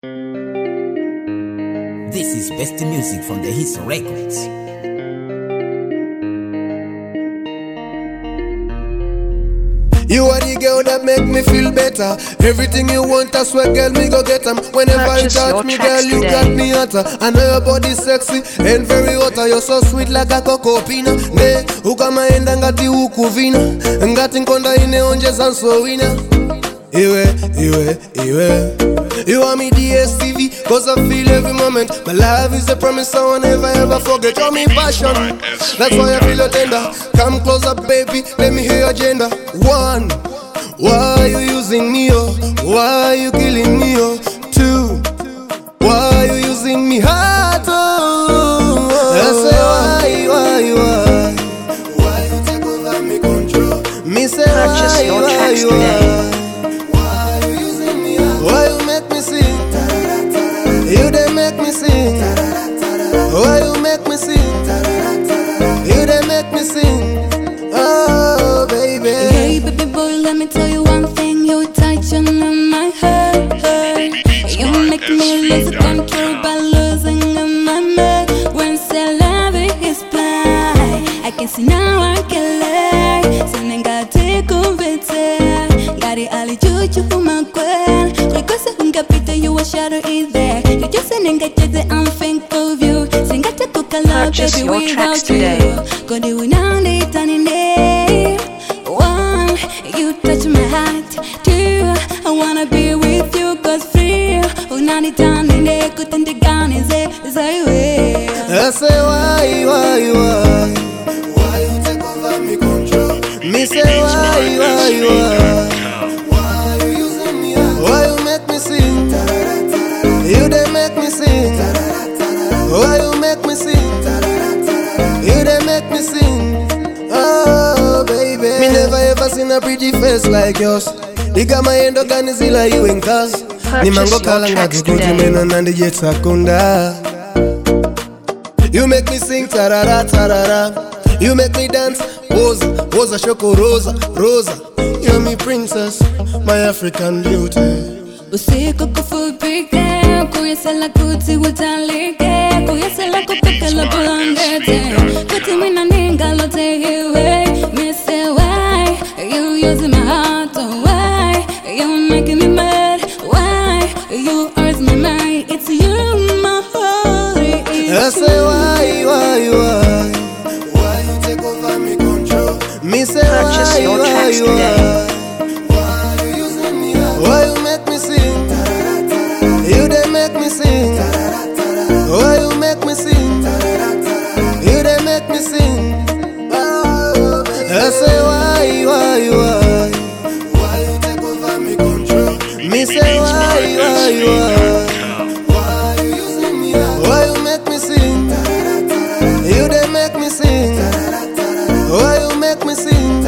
This is best music from the Hits Records. You are the girl that make me feel better. Everything you want, I swear, girl, me go get 'em. Whenever you touch me, girl, you got me hotter. I know your body sexy and very hot. You're so sweet like a cocoa pina. Ne, ukamaenda ngati ukuvina. Ngati nkonda ineonjeza nsowina. Iwe you want me DSTV, cause I feel every moment. My love is a promise I won't ever forget. Show me passion, that's why I feel your tender. Come closer baby, let me hear your agenda. One, why you using me, oh? Why you killing me, oh? Two, why you using me hard, oh? I say why you take over me control? Me say why why you make me sing? You dey make me sing. Why you make me sing? You dey make me sing. Oh baby. Hey baby boy, let me tell you one thing. You touching on my heart. You make me lose control by losing on my mind. When say love is blind, I can see now I can lie. Sending got take over it. Got it all juju my queen. You a shadow is there. You just sending get the I'm think of you. Sing at the cook a love baby without you. Go do it now late and in day. One, you touch my heart. Two, I wanna be with you. Cause free, oh now the time in there. Couldn't the gun is it? Is I will. I say why you take over me control? Me say why why you make me sing? You dey make me sing. Why you make me sing? You dey make me sing. Oh baby, me never ever seen a pretty face like yours. Diga maendo gani zila you in cars. Ni mango kalanga tukuti meno nandi jetsa kunda. You make me sing tarara tarara. You make me dance. Rosa shoko rosa. You're me princess, my African beauty. Usiku kufupike, kuyasela kuti utalike, kuyasela kupika la bulangete, kuti mina ninga lote hiwe. Me say why, you using my heart, oh why, you making me mad, why, you hurt my mind, it's you my holy. I say why you take over me control? Me say why why you make me sing? You dey make me sing. Why you make me sing? You dey make me sing. Oh, I say why you take over me control? Me say why why you make me sing? You dey make me sing. Why you make me sing?